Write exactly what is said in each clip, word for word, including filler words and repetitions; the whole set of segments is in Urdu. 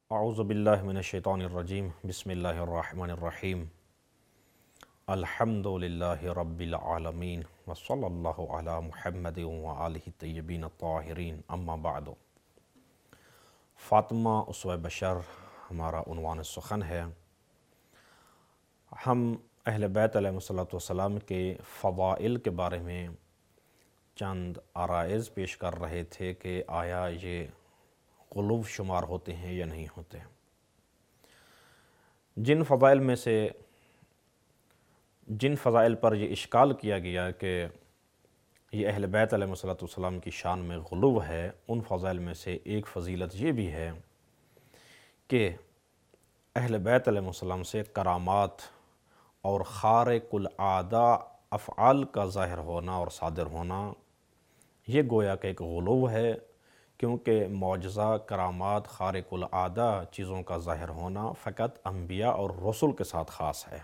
اعوذ باللہ من الشیطان الرجیم بسم اللہ الرحمن الرحیم الحمد للہ رب العالمین وصلی اللہ علی محمد وآلہ الطیبین الطاہرین اما بعد۔ فاطمہ اسوہ بشر ہمارا عنوان سخن ہے۔ ہم اہل بیت علیہ الصلوۃ والسلام کے فضائل کے بارے میں چند آرائز پیش کر رہے تھے کہ آیا یہ غلو شمار ہوتے ہیں یا نہیں ہوتے۔ جن فضائل میں سے جن فضائل پر یہ اشکال کیا گیا کہ یہ اہل بیت علیہ الصلوۃ والسلام کی شان میں غلو ہے، ان فضائل میں سے ایک فضیلت یہ بھی ہے کہ اہل بیت علیہ السلام سے کرامات اور خارق العادہ افعال کا ظاہر ہونا اور صادر ہونا یہ گویا کہ ایک غلو ہے، کیونکہ معجزہ، کرامات، خارق العادہ چیزوں کا ظاہر ہونا فقط انبیاء اور رسول کے ساتھ خاص ہے۔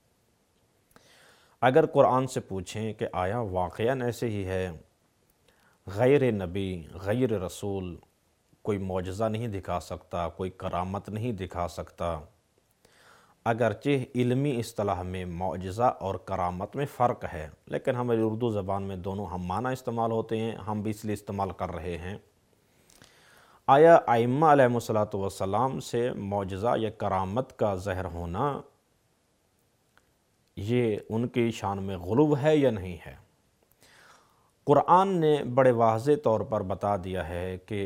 اگر قرآن سے پوچھیں کہ آیا واقعاً ایسے ہی ہے، غیر نبی، غیر رسول کوئی معجزہ نہیں دکھا سکتا، کوئی کرامت نہیں دکھا سکتا، اگرچہ علمی اصطلاح میں معجزہ اور کرامت میں فرق ہے، لیکن ہماری اردو زبان میں دونوں ہم معنی استعمال ہوتے ہیں، ہم بھی اس لیے استعمال کر رہے ہیں۔ آیا ائمہ علیہ الصلوۃ والسلام سے معجزہ یا کرامت کا ظاہر ہونا یہ ان کی شان میں غلو ہے یا نہیں ہے؟ قرآن نے بڑے واضح طور پر بتا دیا ہے کہ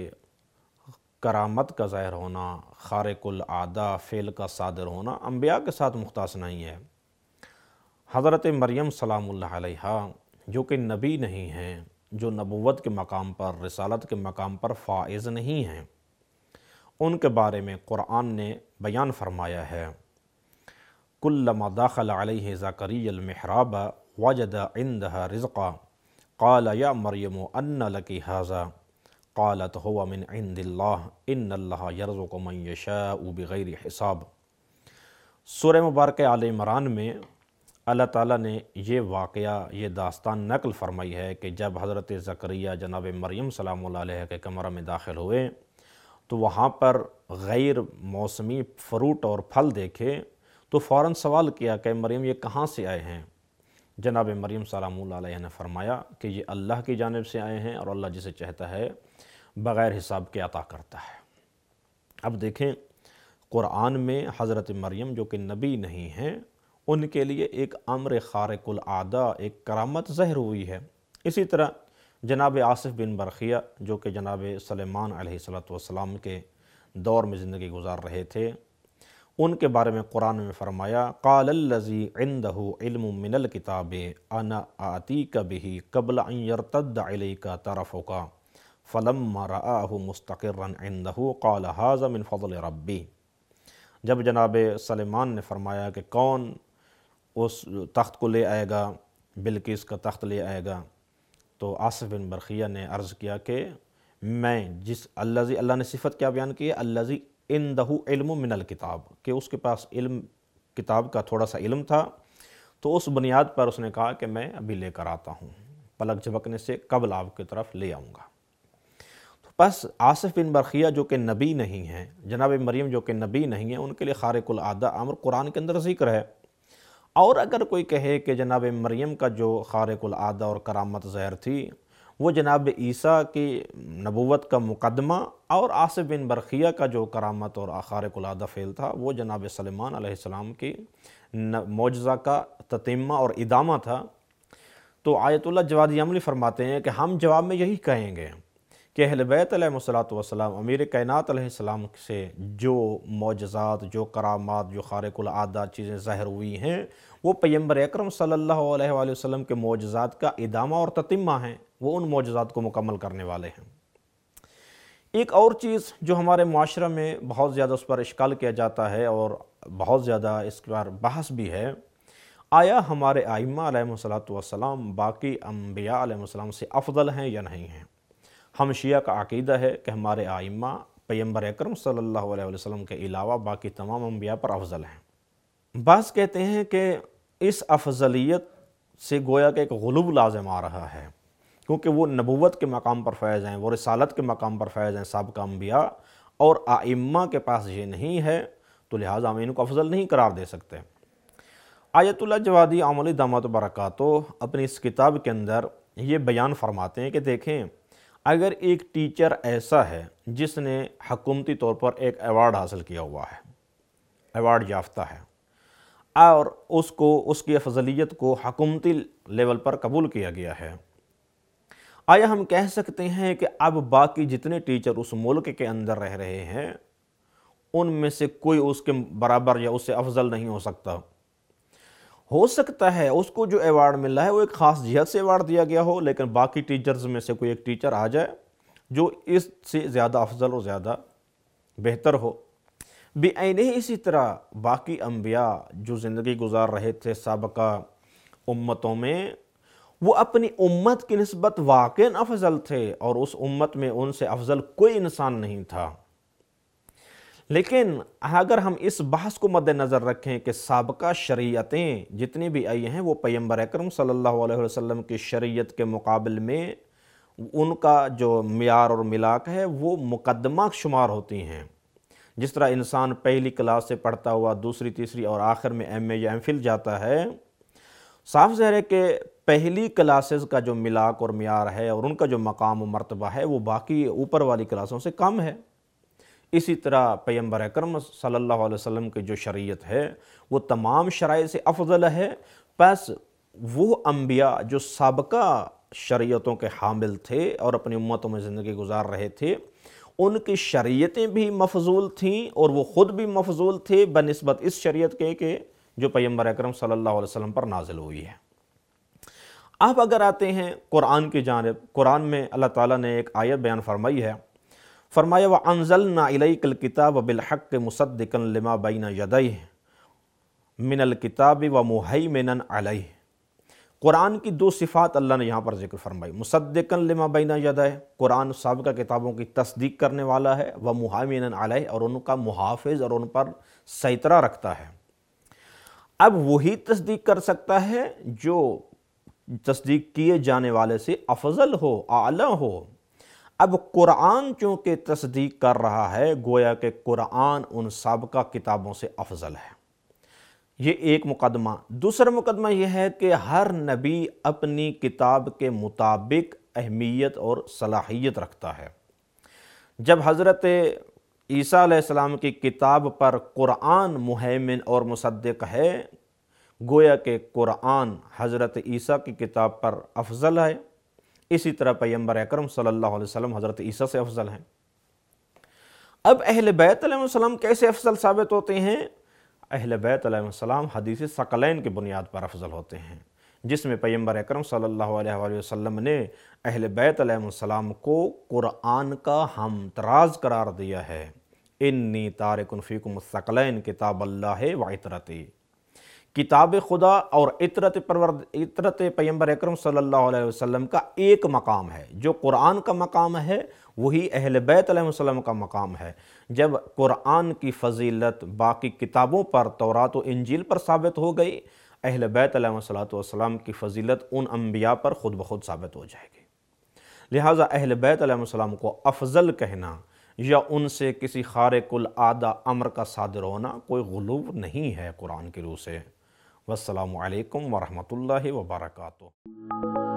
کرامت کا ظاہر ہونا، خارق العادہ فعل کا صادر ہونا انبیاء کے ساتھ مختص نہیں ہے۔ حضرت مریم سلام اللہ علیہا جو کہ نبی نہیں ہیں، جو نبوت کے مقام پر، رسالت کے مقام پر فائز نہیں ہیں، ان کے بارے میں قرآن نے بیان فرمایا ہے، کلما دخل علیہ زکریا المحراب وجد عندها رزقا قال یا مریم ان لکی ھذا قالت هو من عند اللہ ان اللہ یرزق من یشاء بغیر حساب۔ سورہ مبارکہ آل عمران میں اللہ تعالیٰ نے یہ واقعہ، یہ داستان نقل فرمائی ہے کہ جب حضرت زکریا جناب مریم سلام اللہ علیہ کے کمرہ میں داخل ہوئے تو وہاں پر غیر موسمی فروٹ اور پھل دیکھے تو فوراً سوال کیا کہ مریم یہ کہاں سے آئے ہیں؟ جناب مریم سلام اللہ علیہ نے فرمایا کہ یہ اللہ کی جانب سے آئے ہیں اور اللہ جسے چاہتا ہے بغیر حساب کے عطا کرتا ہے۔ اب دیکھیں قرآن میں حضرت مریم جو کہ نبی نہیں ہیں، ان کے لیے ایک امر خارق العادہ، ایک کرامت ظاہر ہوئی ہے۔ اسی طرح جناب آصف بن برقیہ جو کہ جناب سلیمان علیہ السلام کے دور میں زندگی گزار رہے تھے، ان کے بارے میں قرآن میں فرمایا قال الذی عندہ علم من الکتاب انا آتیک بہ قبل ان یرتد الیک طرفک فلما رآہ مستقرا عندہ قال ھذا من فضل ربی۔ جب جناب سلیمان نے فرمایا کہ کون اس تخت کو لے آئے گا، بلقیس کا تخت لے آئے گا، تو آصف بن برقیہ نے عرض کیا کہ میں جس الذی، اللہ نے صفت کیا بیان کی ہے، الذی عندہ علم من الکتاب، کہ اس کے پاس علم، کتاب کا تھوڑا سا علم تھا، تو اس بنیاد پر اس نے کہا کہ میں ابھی لے کر آتا ہوں، پلک جھپکنے سے قبل آپ کی طرف لے آؤں گا۔ تو بس آصف بن برقیہ جو کہ نبی نہیں ہیں، جناب مریم جو کہ نبی نہیں ہیں، ان کے لیے خارق العادہ امر قرآن کے اندر ذکر ہے۔ اور اگر کوئی کہے کہ جناب مریم کا جو خارق العادہ اور کرامت ظاہر تھی وہ جناب عیسیٰ کی نبوت کا مقدمہ، اور آصف بن برقیہ کا جو کرامت اور خارق العادہ فعل تھا وہ جناب سلیمان علیہ السلام کی معجزہ کا تتمہ اور ادامہ تھا، تو آیت اللہ جوادی عملی فرماتے ہیں کہ ہم جواب میں یہی کہیں گے کہ اہل بیت علیہ الصلوۃ والسلام، امیر کائنات علیہ السلام سے جو معجزات، جو کرامات، جو خارق العادہ چیزیں ظاہر ہوئی ہیں وہ پیغمبر اکرم صلی اللہ علیہ وآلہ وسلم کے معجزات کا ادامہ اور تتمہ ہیں، وہ ان معجزات کو مکمل کرنے والے ہیں۔ ایک اور چیز جو ہمارے معاشرہ میں بہت زیادہ اس پر اشکال کیا جاتا ہے اور بہت زیادہ اس پر بحث بھی ہے، آیا ہمارے ائمہ علیہ الصلوۃ والسلام باقی انبیاء علیہ السلام سے افضل ہیں یا نہیں ہیں؟ ہم شیعہ کا عقیدہ ہے کہ ہمارے ائمہ پیغمبر اکرم صلی اللہ علیہ وسلم کے علاوہ باقی تمام انبیاء پر افضل ہیں۔ بعض کہتے ہیں کہ اس افضلیت سے گویا کہ ایک غلو لازم آ رہا ہے، کیونکہ وہ نبوت کے مقام پر فائز ہیں، وہ رسالت کے مقام پر فائز ہیں سابقہ انبیاء، اور ائمہ کے پاس یہ نہیں ہے تو لہٰذا ہم ان کو افضل نہیں قرار دے سکتے۔ آیت اللہ جوادی عاملی دامت برکاتہ اپنی اس کتاب کے اندر یہ بیان فرماتے ہیں کہ دیکھیں، اگر ایک ٹیچر ایسا ہے جس نے حکومتی طور پر ایک ایوارڈ حاصل کیا ہوا ہے، ایوارڈ یافتہ ہے، اور اس کو اس کی افضلیت کو حکومتی لیول پر قبول کیا گیا ہے، آیا ہم کہہ سکتے ہیں کہ اب باقی جتنے ٹیچر اس ملک کے اندر رہ رہے ہیں ان میں سے کوئی اس کے برابر یا اس سے افضل نہیں ہو سکتا؟ ہو سکتا ہے اس کو جو ایوارڈ ملا ہے وہ ایک خاص جہت سے ایوارڈ دیا گیا ہو، لیکن باقی ٹیچرز میں سے کوئی ایک ٹیچر آ جائے جو اس سے زیادہ افضل اور زیادہ بہتر ہو۔ بے عینہ اسی طرح باقی انبیاء جو زندگی گزار رہے تھے سابقہ امتوں میں، وہ اپنی امت کی نسبت واقعاً افضل تھے اور اس امت میں ان سے افضل کوئی انسان نہیں تھا۔ لیکن اگر ہم اس بحث کو مد نظر رکھیں کہ سابقہ شریعتیں جتنی بھی آئی ہیں وہ پیغمبر اکرم صلی اللہ علیہ وسلم کی شریعت کے مقابل میں ان کا جو معیار اور ملاک ہے وہ مقدمہ شمار ہوتی ہیں۔ جس طرح انسان پہلی کلاس سے پڑھتا ہوا دوسری تیسری اور آخر میں ایم اے یا ایم فل جاتا ہے، صاف ظاہر ہے کہ پہلی کلاسز کا جو ملاک اور معیار ہے اور ان کا جو مقام و مرتبہ ہے وہ باقی اوپر والی کلاسوں سے کم ہے۔ اسی طرح پیغمبر اکرم صلی اللہ علیہ وسلم کی جو شریعت ہے وہ تمام شرائع سے افضل ہے، پس وہ انبیاء جو سابقہ شریعتوں کے حامل تھے اور اپنی امتوں میں زندگی گزار رہے تھے، ان کی شریعتیں بھی مفضول تھیں اور وہ خود بھی مفضول تھے بنسبت اس شریعت کے کہ جو پیغمبر اکرم صلی اللہ علیہ وسلم پر نازل ہوئی ہے۔ اب اگر آتے ہیں قرآن کی جانب، قرآن میں اللہ تعالیٰ نے ایک آیت بیان فرمائی ہے، فرمایا وَأَنزَلْنَا إِلَيْكَ الْكِتَابَ بِالْحَقِّ مُصَدِّقًا لِمَا بَيْنَ يَدَيْهِ مِنَ الْكِتَابِ وَمُهَيْمِنًا عَلَيْهِ۔ قرآن کی دو صفات اللہ نے یہاں پر ذکر فرمائی، مصدقاً لما بین یدیہ، قرآن سابقہ کتابوں کی تصدیق کرنے والا ہے، ومہیمناً علیہ، اور ان کا محافظ اور ان پر سیطرہ رکھتا ہے۔ اب وہی تصدیق کر سکتا ہے جو تصدیق کیے جانے والے سے افضل ہو، اعلیٰ ہو۔ اب قرآن چونکہ تصدیق کر رہا ہے، گویا کہ قرآن ان سابقہ کتابوں سے افضل ہے۔ یہ ایک مقدمہ۔ دوسرا مقدمہ یہ ہے کہ ہر نبی اپنی کتاب کے مطابق اہمیت اور صلاحیت رکھتا ہے۔ جب حضرت عیسیٰ علیہ السلام کی کتاب پر قرآن مہیمن اور مصدق ہے، گویا کہ قرآن حضرت عیسیٰ کی کتاب پر افضل ہے۔ اسی طرح پیغمبر اکرم صلی اللہ علیہ وسلم حضرت عیسیٰ سے افضل ہیں۔ اب اہل بیت علیہ السلام کیسے افضل ثابت ہوتے ہیں؟ اہل بیت علیہ السلام حدیث ثقلین کی بنیاد پر افضل ہوتے ہیں، جس میں پیغمبر اکرم صلی اللہ علیہ وآلہ وسلم نے اہل بیت علیہ السلام کو قرآن کا ہم تراز قرار دیا ہے۔ انی تارک فیکم الثقلین کتاب اللہ و عطرتی، کتاب خدا اور عطرت پرورد عطرت پیغمبر اکرم صلی اللہ علیہ وسلم کا ایک مقام ہے۔ جو قرآن کا مقام ہے وہی اہل بیت علیہ السلام کا مقام ہے۔ جب قرآن کی فضیلت باقی کتابوں پر، تورات و انجیل پر ثابت ہو گئی، اہل بیت علیہ السلام کی فضیلت ان انبیاء پر خود بخود ثابت ہو جائے گی۔ لہٰذا اہل بیت علیہ السلام کو افضل کہنا یا ان سے کسی خارق العادہ امر کا صادر ہونا کوئی غلو نہیں ہے قرآن کی روح سے۔ والسلام علیکم ورحمۃ اللہ وبرکاتہ۔